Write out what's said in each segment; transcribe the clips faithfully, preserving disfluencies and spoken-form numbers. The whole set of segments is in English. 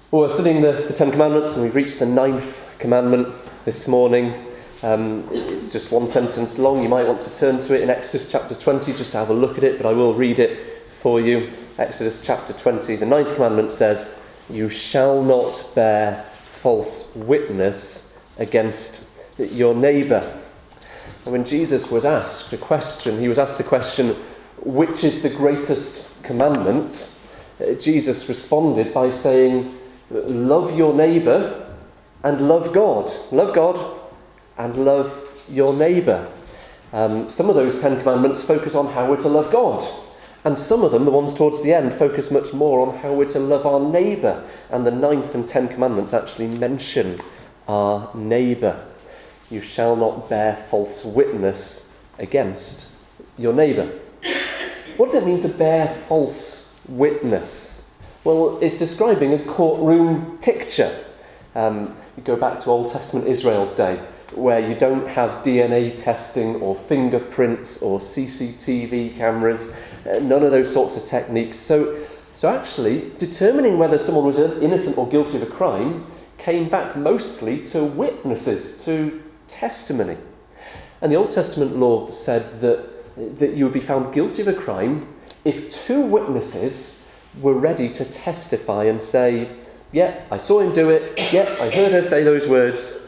Well, we're studying the, the Ten Commandments, and we've reached the ninth commandment this morning. Um, it's just one sentence long. You might want to turn to it in Exodus chapter twenty just to have a look at it, but I will read it for you. Exodus chapter twenty, the ninth commandment says, "You shall not bear false witness against your neighbour." And when Jesus was asked a question, he was asked the question, which is the greatest commandment? Uh, Jesus responded by saying, love your neighbour and love God. Love God and love your neighbour. Um, some of those Ten Commandments focus on how we're to love God. And some of them, the ones towards the end, focus much more on how we're to love our neighbour. And the ninth and Ten Commandments actually mention our neighbour. You shall not bear false witness against your neighbour. What does it mean to bear false witness? Well, it's describing a courtroom picture. Um, you go back to Old Testament Israel's day, where you don't have D N A testing or fingerprints or C C T V cameras, uh, none of those sorts of techniques. So, so actually, determining whether someone was innocent or guilty of a crime came back mostly to witnesses, to testimony. And the Old Testament law said that, that you would be found guilty of a crime if two witnesses were ready to testify and say, yeah, I saw him do it, yeah, I heard her say those words.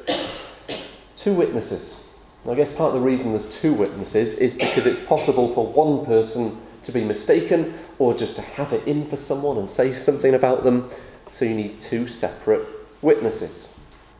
Two witnesses. I guess part of the reason there's two witnesses is because it's possible for one person to be mistaken or just to have it in for someone and say something about them, so you need two separate witnesses.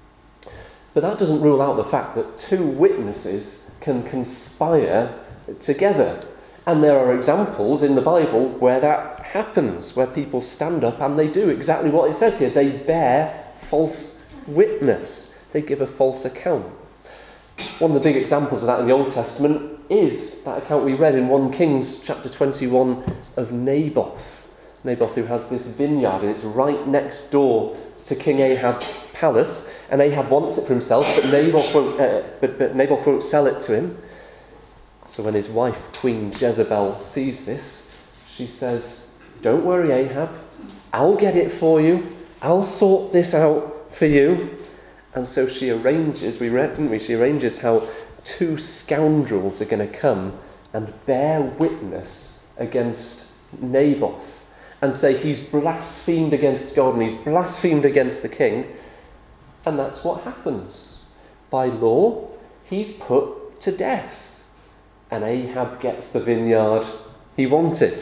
But that doesn't rule out the fact that two witnesses can conspire together. And there are examples in the Bible where that happens, where people stand up and they do exactly what it says here. They bear false witness. They give a false account. One of the big examples of that in the Old Testament is that account we read in First Kings chapter twenty-one of Naboth. Naboth, who has this vineyard, and it's right next door to King Ahab's palace. And Ahab wants it for himself, but Naboth won't, uh, but, but Naboth won't sell it to him. So when his wife, Queen Jezebel, sees this, she says, don't worry, Ahab, I'll get it for you. I'll sort this out for you. And so she arranges, we read, didn't we? She arranges how two scoundrels are going to come and bear witness against Naboth and say he's blasphemed against God and he's blasphemed against the king. And that's what happens. By law, he's put to death. And Ahab gets the vineyard he wanted.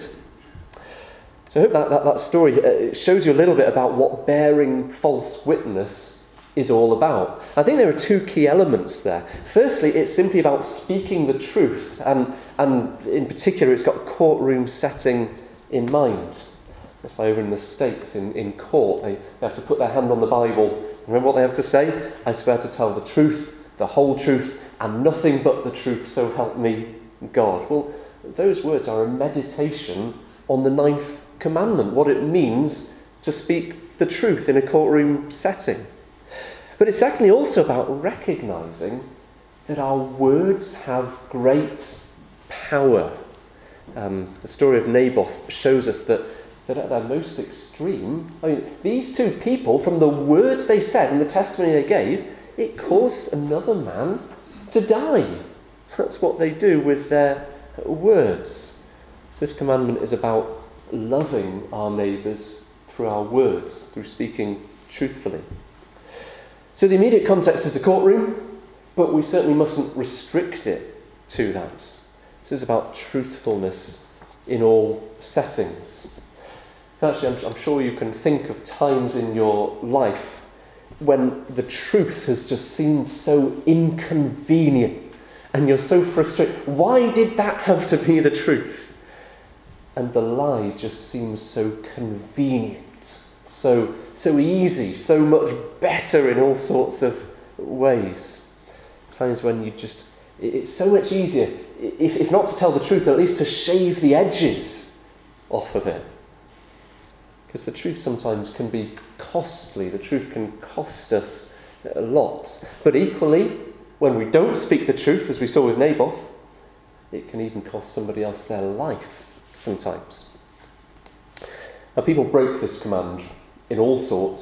So I hope that, that, that story uh, shows you a little bit about what bearing false witness is all about. I think there are two key elements there. Firstly, it's simply about speaking the truth. And, and in particular, it's got a courtroom setting in mind. That's why over in the States, in, in court, they, they have to put their hand on the Bible. Remember what they have to say? I swear to tell the truth, the whole truth, and nothing but the truth, so help me God. Well, those words are a meditation on the ninth commandment, what it means to speak the truth in a courtroom setting. But it's actually also about recognising that our words have great power. Um, the story of Naboth shows us that, that at their most extreme, I mean, these two people, from the words they said and the testimony they gave, it caused another man to die. That's what they do with their words. So this commandment is about loving our neighbours through our words, through speaking truthfully. So the immediate context is the courtroom, but we certainly mustn't restrict it to that. This is about truthfulness in all settings. Actually, I'm, I'm sure you can think of times in your life when the truth has just seemed so inconvenient and you're so frustrated. Why did that have to be the truth? And the lie just seems so convenient, so, so easy, so much better in all sorts of ways. Times when you just, it's so much easier, if, if not to tell the truth, at least to shave the edges off of it. Because the truth sometimes can be costly. The truth can cost us lots. But equally, when we don't speak the truth, as we saw with Naboth, it can even cost somebody else their life sometimes. Now, people broke this command in all sorts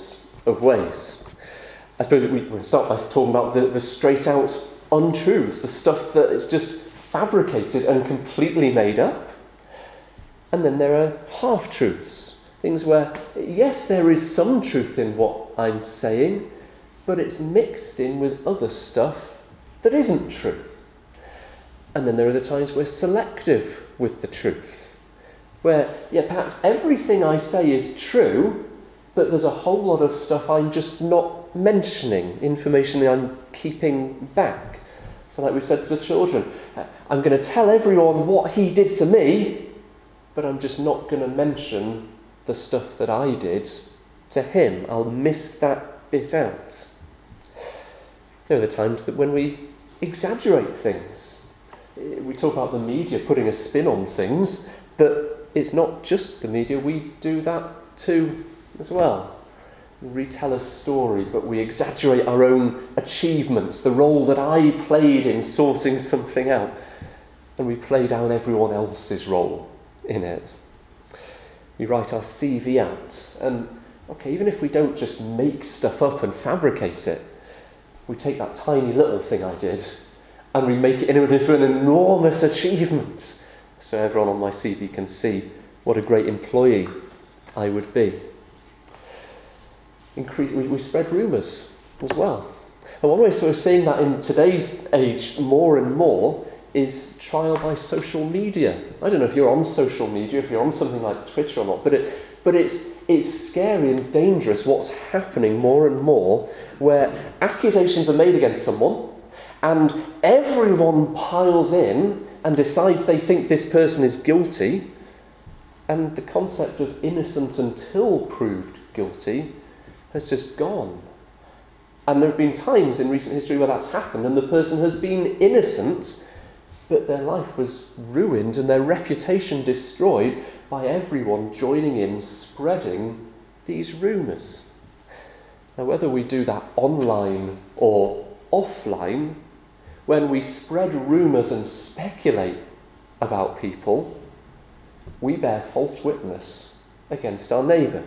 of ways. I suppose we can start by talking about the, the straight-out untruths, the stuff that is just fabricated and completely made up. And then there are half-truths, things where, yes, there is some truth in what I'm saying, but it's mixed in with other stuff that isn't true. And then there are the times we're selective with the truth, where, yeah, perhaps everything I say is true, but there's a whole lot of stuff I'm just not mentioning, information that I'm keeping back. So like we said to the children, I'm going to tell everyone what he did to me, but I'm just not going to mention the stuff that I did to him. I'll miss that bit out. There are the times that when we exaggerate things. We talk about the media putting a spin on things, but it's not just the media. We do that too as well. We retell a story, but we exaggerate our own achievements, the role that I played in sorting something out, and we play down everyone else's role in it. We write our C V out, and okay, even if we don't just make stuff up and fabricate it, we take that tiny little thing I did and we make it into an enormous achievement, so everyone on my C V can see what a great employee I would be. Increase, we, we spread rumours as well. And one way sort of seeing that in today's age more and more is trial by social media. I don't know if you're on social media, if you're on something like Twitter or not, but it, but it's it's scary and dangerous what's happening more and more, where accusations are made against someone and everyone piles in and decides they think this person is guilty, and the concept of innocent until proved guilty has just gone. And there have been times in recent history where that's happened and the person has been innocent, but their life was ruined and their reputation destroyed by everyone joining in, spreading these rumours. Now, whether we do that online or offline, when we spread rumours and speculate about people, we bear false witness against our neighbour.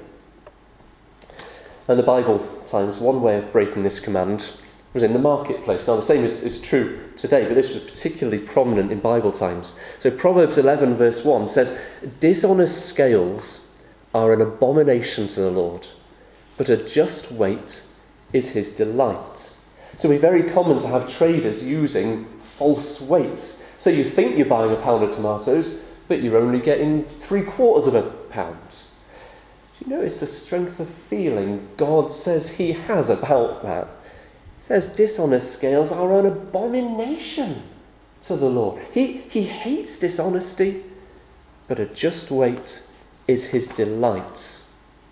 And the Bible times one way of breaking this command was in the marketplace. Now, the same is, is true today, but this was particularly prominent in Bible times. So Proverbs eleven verse one says, "Dishonest scales are an abomination to the Lord, but a just weight is his delight." So it would be very common to have traders using false weights. So you think you're buying a pound of tomatoes, but you're only getting three quarters of a pound. Do you notice the strength of feeling God says he has about that? Says dishonest scales are an abomination to the Lord. He, he hates dishonesty, but a just weight is his delight.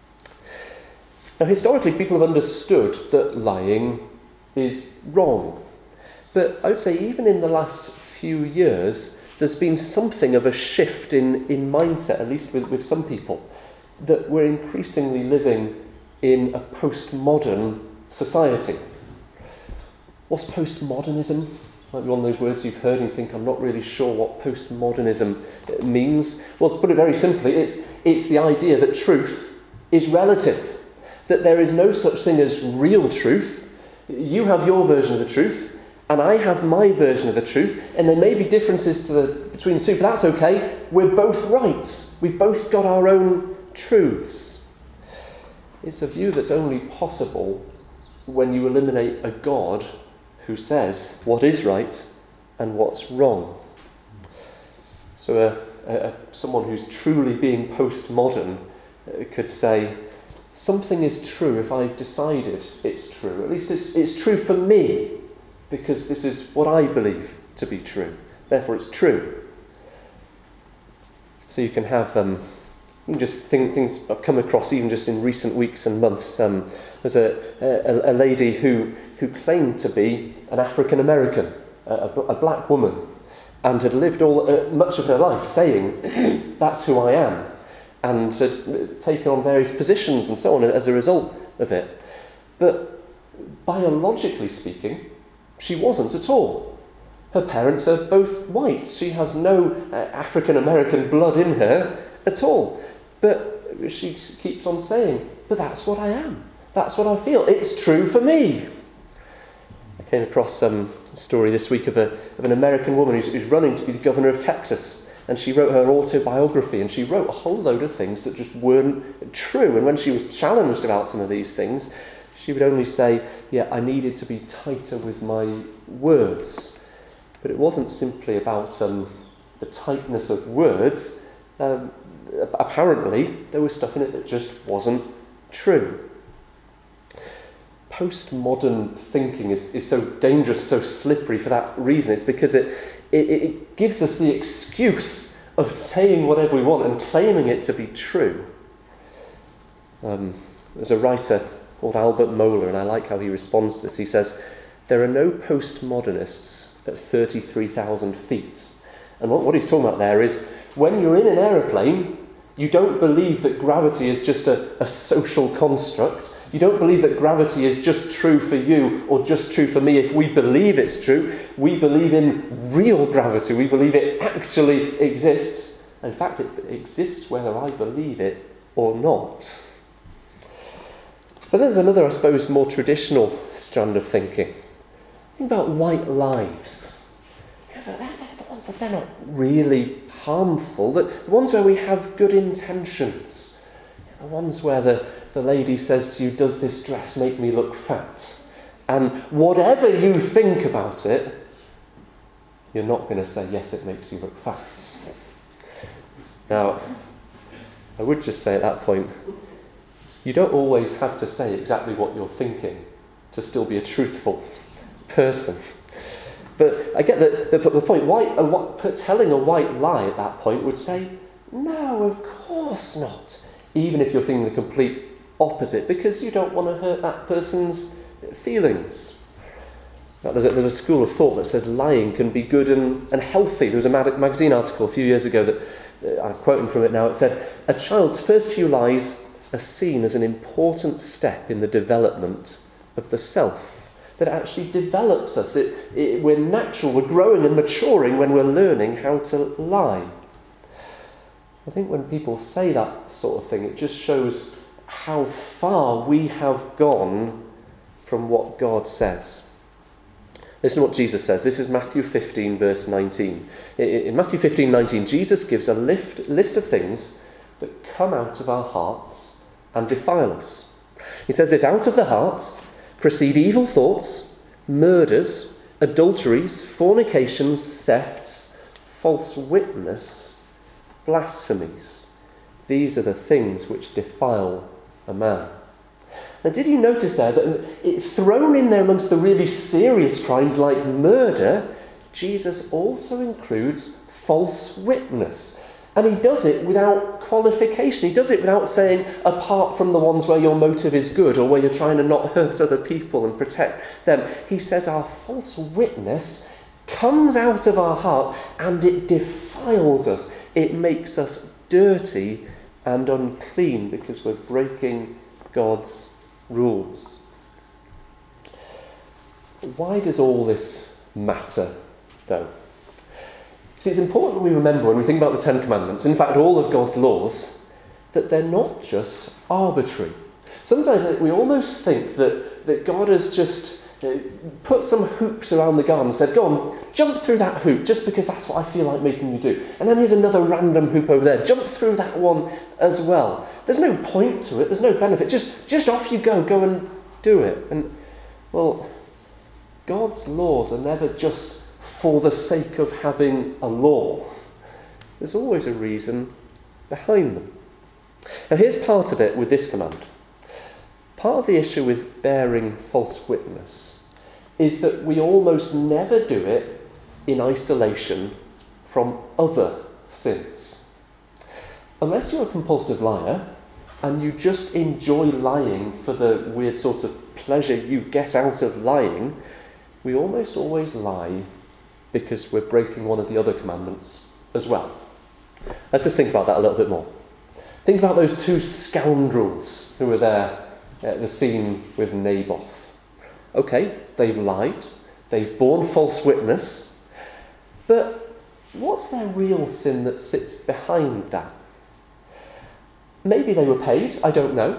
Now, historically, people have understood that lying is wrong. But I would say even in the last few years, there's been something of a shift in, in mindset, at least with, with some people, that we're increasingly living in a postmodern society. What's postmodernism? Might be one of those words you've heard and you think, I'm not really sure what postmodernism means. Well, to put it very simply, it's, it's the idea that truth is relative, that there is no such thing as real truth. You have your version of the truth, and I have my version of the truth, and there may be differences to the, between the two, but that's okay. We're both right. We've both got our own truths. It's a view that's only possible when you eliminate a God who says what is right and what's wrong. So a, a, someone who's truly being postmodern could say, something is true if I've decided it's true. At least it's, it's true for me, because this is what I believe to be true. Therefore it's true. So you can have, um, you can just think things I've come across even just in recent weeks and months. Um, there's a, a, a lady who, who claimed to be an African American, a, a black woman, and had lived all uh, much of her life saying, that's who I am, and had taken on various positions and so on as a result of it. But biologically speaking, she wasn't at all. Her parents are both white. She has no uh, African American blood in her at all. But she keeps on saying, but that's what I am. That's what I feel. It's true for me. I came across um, a story this week of, a, of an American woman who's, who's running to be the governor of Texas. And she wrote her autobiography, and she wrote a whole load of things that just weren't true. And when she was challenged about some of these things, she would only say, yeah, I needed to be tighter with my words. But it wasn't simply about um, the tightness of words. Um, apparently, there was stuff in it that just wasn't true. Postmodern thinking is, is so dangerous, so slippery for that reason. It's because it, it, it gives us the excuse of saying whatever we want and claiming it to be true. Um, there's a writer called Albert Mohler, and I like how he responds to this. He says, there are no postmodernists at thirty-three thousand feet. And what, what he's talking about there is, when you're in an aeroplane, you don't believe that gravity is just a, a social construct. You don't believe that gravity is just true for you or just true for me if we believe it's true. We believe in real gravity. We believe it actually exists. In fact, it exists whether I believe it or not. But there's another, I suppose, more traditional strand of thinking. Think about white lies. They're, they're the ones that they're not really harmful. The, the ones where we have good intentions. The ones where the, the lady says to you, does this dress make me look fat? And whatever you think about it, you're not going to say, yes, it makes you look fat. Now, I would just say at that point, you don't always have to say exactly what you're thinking to still be a truthful person. But I get the, the, the point, white, a, what, telling a white lie at that point would say, no, of course not. Even if you're thinking the complete opposite, because you don't want to hurt that person's feelings. Now, there's, a, there's a school of thought that says lying can be good and, and healthy. There was a mag- magazine article a few years ago that, uh, I'm quoting from it now, it said, a child's first few lies are seen as an important step in the development of the self. That actually develops us. It, it, we're natural, we're growing and maturing when we're learning how to lie. I think when people say that sort of thing, it just shows how far we have gone from what God says. Listen to what Jesus says. This is Matthew fifteen, verse nineteen. In Matthew fifteen, nineteen, Jesus gives a lift, list of things that come out of our hearts and defile us. He says this, out of the heart proceed evil thoughts, murders, adulteries, fornications, thefts, false witness, blasphemies. These are the things which defile a man. Now, did you notice there that it, thrown in there amongst the really serious crimes like murder, Jesus also includes false witness. And he does it without qualification. He does it without saying, apart from the ones where your motive is good or where you're trying to not hurt other people and protect them. He says our false witness comes out of our heart and it defiles us. It makes us dirty and unclean because we're breaking God's rules. Why does all this matter, though? See, it's important we remember when we think about the Ten Commandments, in fact all of God's laws, that they're not just arbitrary. Sometimes we almost think that, that God has just uh, put some hoops around the garden and said, go on, jump through that hoop, just because that's what I feel like making you do. And then here's another random hoop over there, jump through that one as well. There's no point to it, there's no benefit, just, just off you go, go and do it. And, well, God's laws are never just for the sake of having a law. There's always a reason behind them. Now here's part of it with this command. Part of the issue with bearing false witness is that we almost never do it in isolation from other sins. Unless you're a compulsive liar and you just enjoy lying for the weird sort of pleasure you get out of lying, we almost always lie because we're breaking one of the other commandments as well. Let's just think about that a little bit more. Think about those two scoundrels who were there at the scene with Naboth. Okay, they've lied, they've borne false witness, but what's their real sin that sits behind that? Maybe they were paid, I don't know.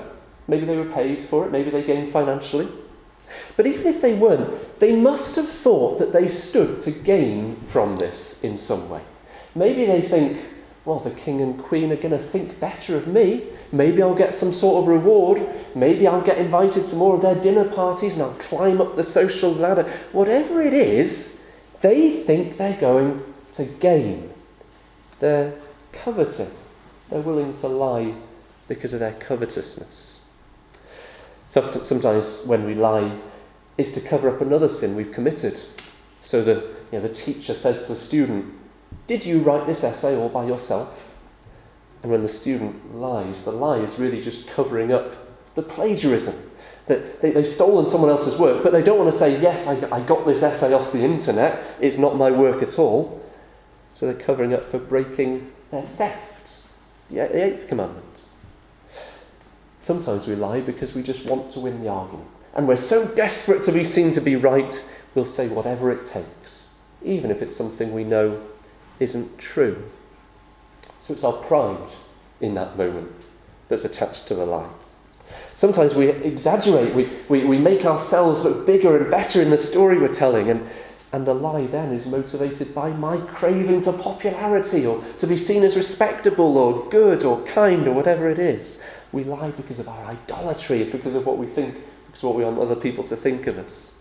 Maybe they were paid for it, maybe they gained financially. But even if they weren't, they must have thought that they stood to gain from this in some way. Maybe they think, well, the king and queen are going to think better of me. Maybe I'll get some sort of reward. Maybe I'll get invited to more of their dinner parties and I'll climb up the social ladder. Whatever it is, they think they're going to gain. They're coveting. They're willing to lie because of their covetousness. So sometimes when we lie, it's to cover up another sin we've committed. So the, you know, the teacher says to the student, "Did you write this essay all by yourself?" And when the student lies, the lie is really just covering up the plagiarism. That they, they've stolen someone else's work, but they don't want to say, yes, I, I got this essay off the internet, it's not my work at all. So they're covering up for breaking their theft, the, the eighth commandment. Sometimes we lie because we just want to win the argument. And we're so desperate to be seen to be right, we'll say whatever it takes, even if it's something we know isn't true. So it's our pride in that moment that's attached to the lie. Sometimes we exaggerate, we, we, we make ourselves look bigger and better in the story we're telling, and, and the lie then is motivated by my craving for popularity or to be seen as respectable or good or kind or whatever it is. We lie because of our idolatry, because of what we think, because of what we want other people to think of us.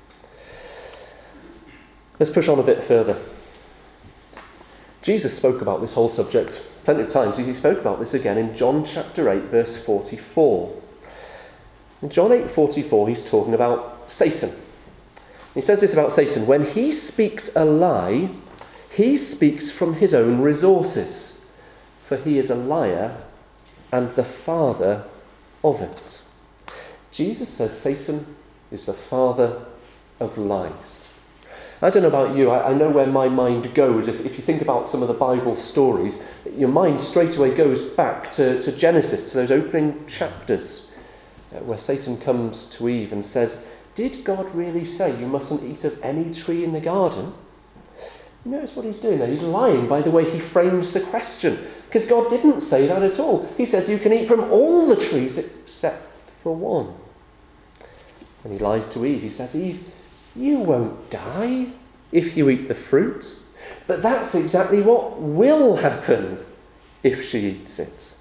Let's push on a bit further. Jesus spoke about this whole subject plenty of times. He spoke about this again in John chapter eight, verse forty-four. In John eight forty-four, he's talking about Satan. He says this about Satan: when he speaks a lie, he speaks from his own resources, for he is a liar and the father of it. Jesus says Satan is the father of lies. I don't know about you, I, I know where my mind goes. If, if you think about some of the Bible stories, your mind straight away goes back to, to Genesis, to those opening chapters, uh, where Satan comes to Eve and says, "Did God really say you mustn't eat of any tree in the garden?" Notice what he's doing there. He's lying by the way he frames the question, because God didn't say that at all. He says you can eat from all the trees except for one. And he lies to Eve. He says, "Eve, you won't die if you eat the fruit." But that's exactly what will happen if she eats it.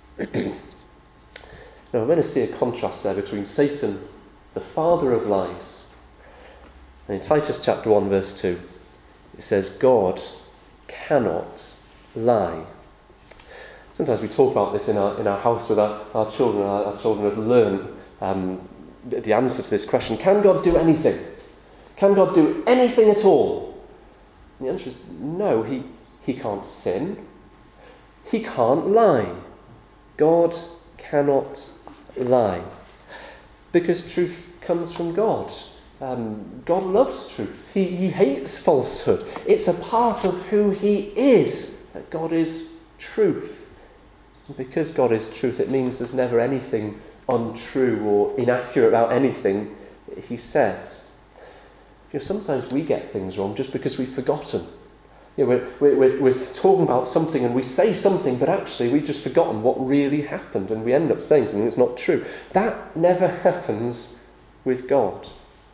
Now, we're going to see a contrast there between Satan, the father of lies, and in Titus chapter one, verse two, it says, God cannot lie. Sometimes we talk about this in our in our house with our, our children. Our, our children have learned um, the, the answer to this question. Can God do anything? Can God do anything at all? And the answer is no. He, he can't sin. He can't lie. God cannot lie. Because truth comes from God. Um, God loves truth. He, he hates falsehood. It's a part of who he is, that God is truth. And because God is truth, it means there's never anything untrue or inaccurate about anything he says. You know, sometimes we get things wrong just because we've forgotten. You know, we're, we're, we're talking about something and we say something, but actually we've just forgotten what really happened and we end up saying something that's not true. That never happens with God.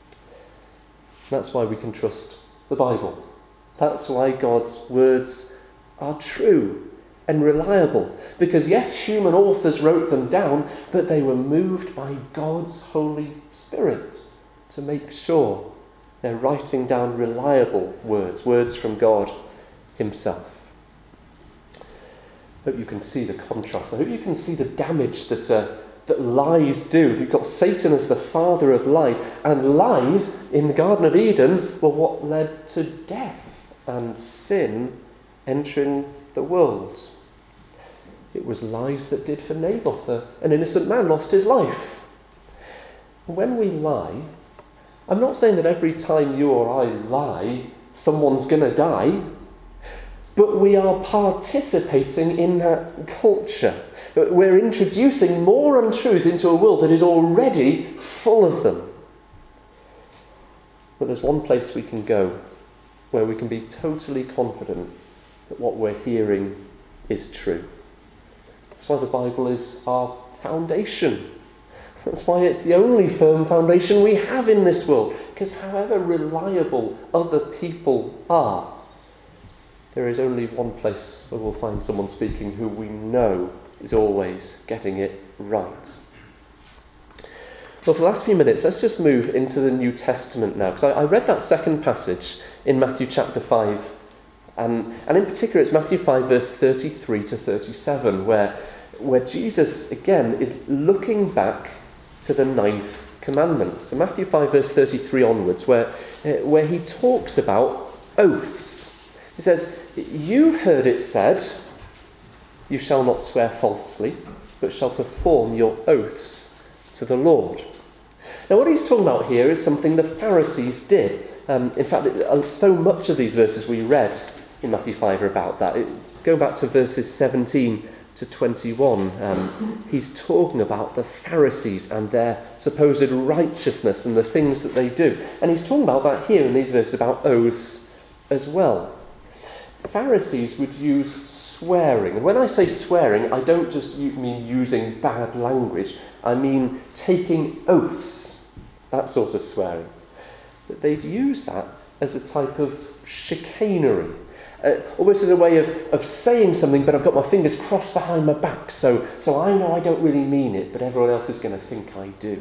That's why we can trust the Bible. That's why God's words are true and reliable. Because yes, human authors wrote them down, but they were moved by God's Holy Spirit to make sure they're writing down reliable words, words from God himself. I hope you can see the contrast. I hope you can see the damage that uh, that lies do. You've got Satan as the father of lies, and lies in the Garden of Eden were what led to death and sin entering the world. It was lies that did for Naboth. An innocent man lost his life. When we lie, I'm not saying that every time you or I lie, someone's going to die, but we are participating in that culture. We're introducing more untruth into a world that is already full of them. But there's one place we can go where we can be totally confident that what we're hearing is true. That's why the Bible is our foundation. That's why it's the only firm foundation we have in this world. Because however reliable other people are, there is only one place where we'll find someone speaking who we know is always getting it right. Well, for the last few minutes, let's just move into the New Testament now. Because I, I read that second passage in Matthew chapter five. And, and in particular, it's Matthew five, verse thirty-three to thirty-seven, where, where Jesus, again, is looking back to the ninth commandment. So Matthew five, verse thirty-three onwards, where, uh, where he talks about oaths. He says, "You've heard it said, you shall not swear falsely, but shall perform your oaths to the Lord." Now what he's talking about here is something the Pharisees did. Um, in fact, it, so much of these verses we read in Matthew five are about that. It, go back to verses seventeen to twenty-one. Um, he's talking about the Pharisees and their supposed righteousness and the things that they do. And he's talking about that here in these verses about oaths as well. Pharisees would use swearing. And when I say swearing, I don't just mean using bad language. I mean taking oaths, that sort of swearing. But they'd use that as a type of chicanery. Uh, almost as a way of, of saying something, but I've got my fingers crossed behind my back, so, so I know I don't really mean it, but everyone else is going to think I do.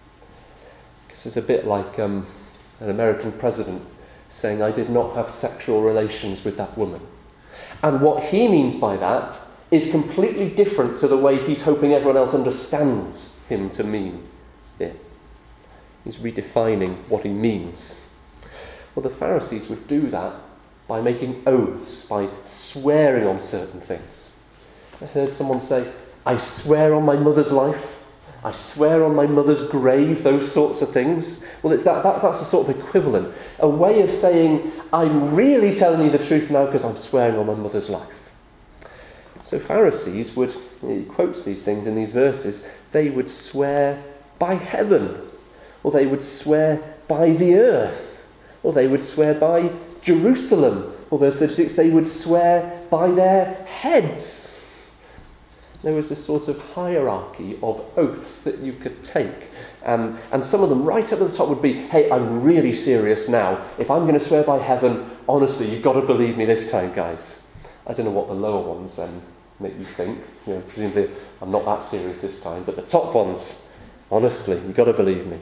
This is a bit like um, an American president saying, "I did not have sexual relations with that woman." And what he means by that is completely different to the way he's hoping everyone else understands him to mean it. He's redefining what he means. Well, the Pharisees would do that by making oaths, by swearing on certain things. I heard someone say, "I swear on my mother's life, I swear on my mother's grave," those sorts of things. Well, it's that, that that's a sort of equivalent, a way of saying, "I'm really telling you the truth now because I'm swearing on my mother's life." So Pharisees would, he quotes these things in these verses, they would swear by heaven, or they would swear by the earth, or they would swear by Jerusalem, or verse thirty-six, they would swear by their heads. There was this sort of hierarchy of oaths that you could take. Um, and some of them right up at the top would be, "Hey, I'm really serious now. If I'm going to swear by heaven, honestly, you've got to believe me this time, guys." I don't know what the lower ones then make you think. You know, presumably, I'm not that serious this time. But the top ones, honestly, you've got to believe me.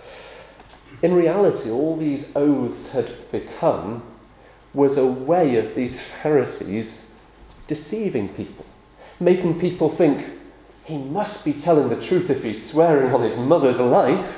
In reality, all these oaths had become was a way of these Pharisees deceiving people, making people think, he must be telling the truth if he's swearing on his mother's life.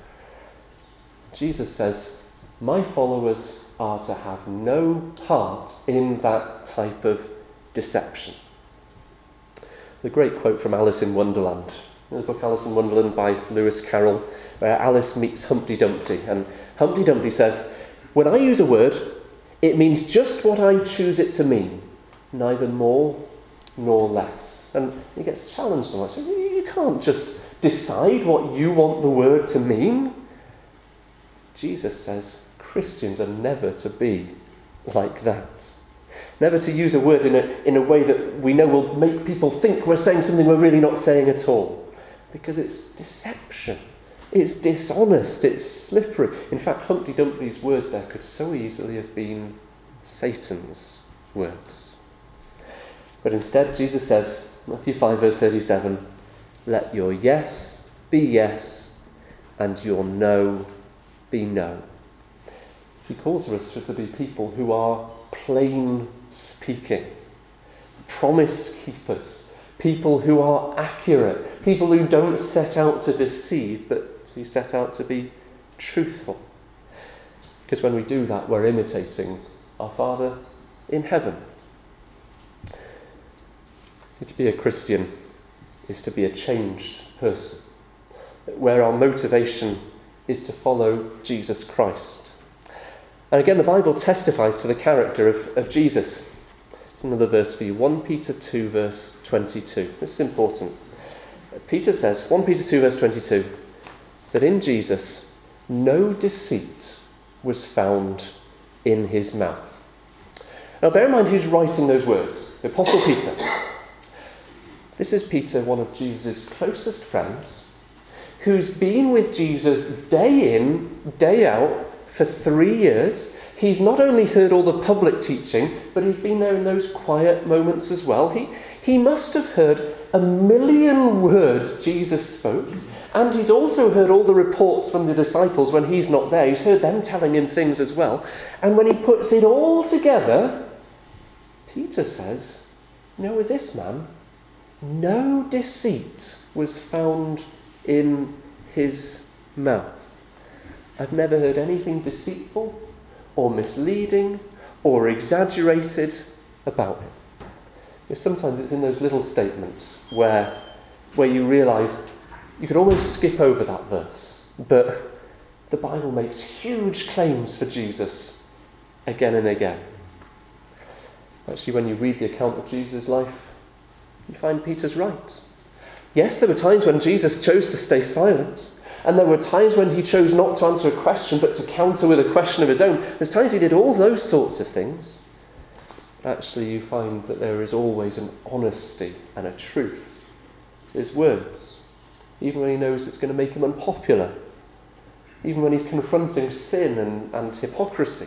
Jesus says, my followers are to have no part in that type of deception. It's a great quote from Alice in Wonderland. The book Alice in Wonderland by Lewis Carroll, where Alice meets Humpty Dumpty. And Humpty Dumpty says, when I use a word, it means just what I choose it to mean, neither more nor less. And he gets challenged on that. He says, you can't just decide what you want the word to mean. Jesus says Christians are never to be like that. Never to use a word in a, in a way that we know will make people think we're saying something we're really not saying at all. Because it's deception. It's dishonest. It's slippery. In fact, Humpty Dumpty's words there could so easily have been Satan's words. But instead, Jesus says, Matthew five, verse thirty-seven, let your yes be yes, and your no be no. He calls for us to be people who are plain speaking, promise keepers, people who are accurate, people who don't set out to deceive, but who set out to be truthful. Because when we do that, we're imitating our Father in heaven. So to be a Christian is to be a changed person, where our motivation is to follow Jesus Christ. And again, the Bible testifies to the character of, of Jesus. It's another verse for you, First Peter two, verse twenty-two. This is important. Peter says, First Peter two, verse twenty-two, that in Jesus no deceit was found in his mouth. Now bear in mind who's writing those words. The Apostle Peter. This is Peter, one of Jesus' closest friends. who's been with Jesus day in, day out for three years. He's not only heard all the public teaching, but he's been there in those quiet moments as well. He, he must have heard a million words Jesus spoke, and he's also heard all the reports from the disciples when he's not there. He's heard them telling him things as well. And when he puts it all together, Peter says, you know, with this man, no deceit was found in his mouth. I've never heard anything deceitful or misleading or exaggerated about him. Because sometimes it's in those little statements where, where you realise you could almost skip over that verse, but the Bible makes huge claims for Jesus again and again. Actually, when you read the account of Jesus' life, you find Peter's right. Yes, there were times when Jesus chose to stay silent, and there were times when he chose not to answer a question, but to counter with a question of his own. There's times he did all those sorts of things. Actually, you find that there is always an honesty and a truth to his words, even when he knows it's going to make him unpopular, even when he's confronting sin and, and hypocrisy.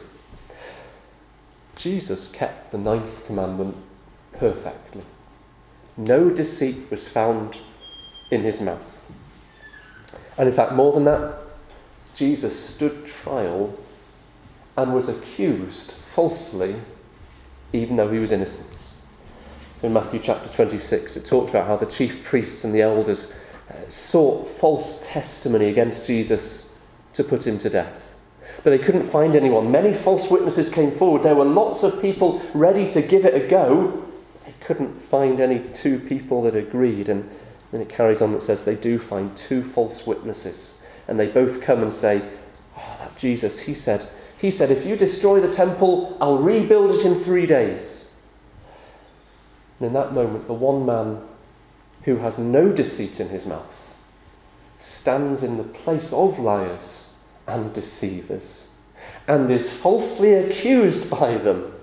Jesus kept the ninth commandment perfectly. No deceit was found in his mouth. And in fact, more than that, Jesus stood trial and was accused falsely, even though he was innocent. So in Matthew chapter twenty-six, it talked about how the chief priests and the elders uh, sought false testimony against Jesus to put him to death. But they couldn't find anyone. Many false witnesses came forward. There were lots of people ready to give it a go. They couldn't find any two people that agreed. And then it carries on that says they do find two false witnesses. And they both come and say, oh, that Jesus, he said, he said, if you destroy the temple, I'll rebuild it in three days. And in that moment, the one man who has no deceit in his mouth stands in the place of liars and deceivers, and is falsely accused by them,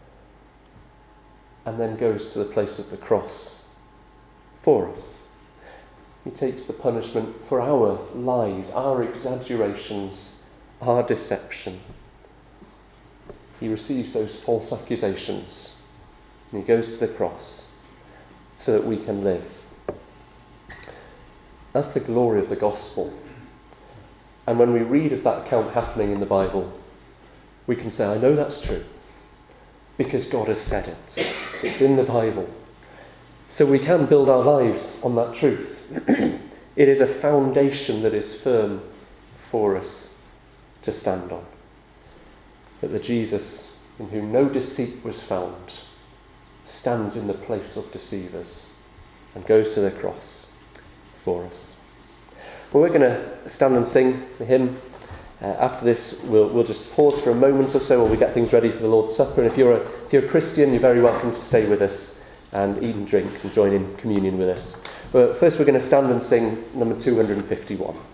and then goes to the place of the cross for us. He takes the punishment for our lies, our exaggerations, our deception. He receives those false accusations, and he goes to the cross so that we can live. That's the glory of the gospel. And when we read of that account happening in the Bible, we can say, I know that's true, because God has said it. It's in the Bible. So we can build our lives on that truth. It is a foundation that is firm for us to stand on. That the Jesus in whom no deceit was found stands in the place of deceivers and goes to the cross for us. Well, we're going to stand and sing the hymn. Uh, after this, we'll, we'll just pause for a moment or so while we get things ready for the Lord's Supper. And if you're a, if you're a Christian, you're very welcome to stay with us and eat and drink and join in communion with us. But first, we're going to stand and sing number two hundred fifty-one.